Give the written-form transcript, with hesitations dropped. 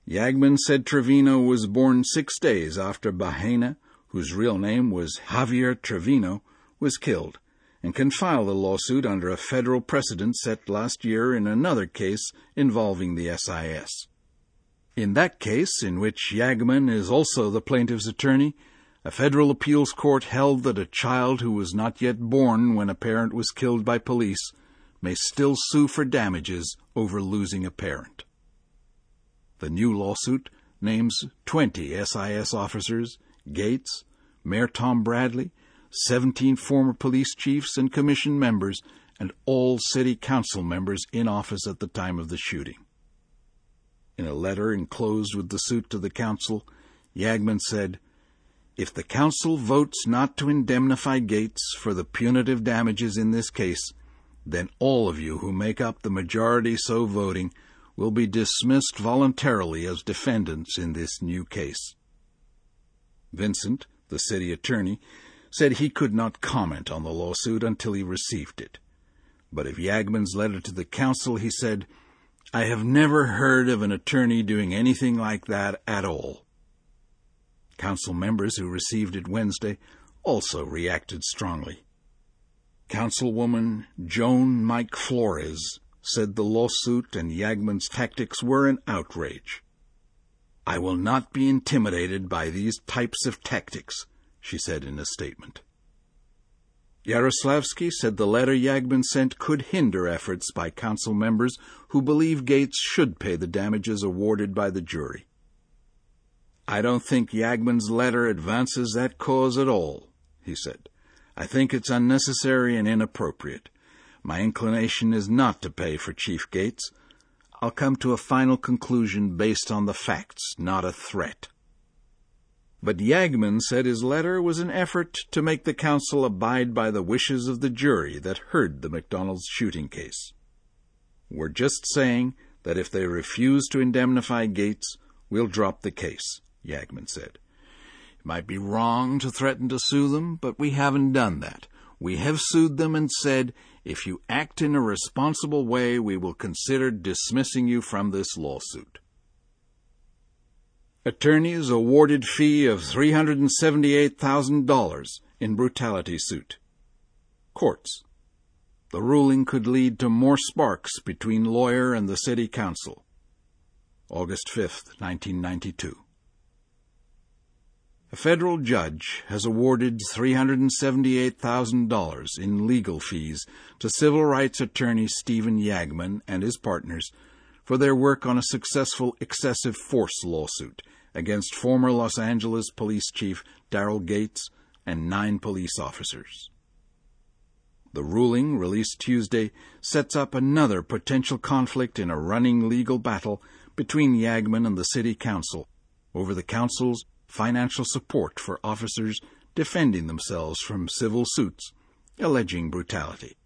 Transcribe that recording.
Yagman said Trevino was born 6 days after Bahena, whose real name was Javier Trevino, was killed, and can file the lawsuit under a federal precedent set last year in another case involving the SIS. In that case, in which Yagman is also the plaintiff's attorney, a federal appeals court held that a child who was not yet born when a parent was killed by police may still sue for damages over losing a parent. The new lawsuit names 20 SIS officers, Gates, Mayor Tom Bradley, 17 former police chiefs and commission members, and all city council members in office at the time of the shooting. In a letter enclosed with the suit to the council, Yagman said, "If the council votes not to indemnify Gates for the punitive damages in this case, then all of you who make up the majority so voting will be dismissed voluntarily as defendants in this new case." Vincent, the city attorney, said he could not comment on the lawsuit until he received it. But of Yagman's letter to the council, he said, "I have never heard of an attorney doing anything like that at all." Council members who received it Wednesday also reacted strongly. Councilwoman Joan Mike Flores said the lawsuit and Yagman's tactics were an outrage. "I will not be intimidated by these types of tactics," she said in a statement. Yaroslavsky said the letter Yagman sent could hinder efforts by council members who believe Gates should pay the damages awarded by the jury. "I don't think Yagman's letter advances that cause at all," he said. "I think it's unnecessary and inappropriate. My inclination is not to pay for Chief Gates. I'll come to a final conclusion based on the facts, not a threat." But Yagman said his letter was an effort to make the council abide by the wishes of the jury that heard the McDonald's shooting case. "We're just saying that if they refuse to indemnify Gates, we'll drop the case," Yagman said. "It might be wrong to threaten to sue them, but we haven't done that. We have sued them and said, if you act in a responsible way, we will consider dismissing you from this lawsuit." Attorneys awarded fee of $378,000 in brutality suit. Courts. The ruling could lead to more sparks between lawyer and the city council. August 5, 1992. A federal judge has awarded $378,000 in legal fees to civil rights attorney Stephen Yagman and his partners for their work on a successful excessive force lawsuit against former Los Angeles Police Chief Daryl Gates and 9 police officers. The ruling, released Tuesday, sets up another potential conflict in a running legal battle between Yagman and the city council over the council's financial support for officers defending themselves from civil suits alleging brutality.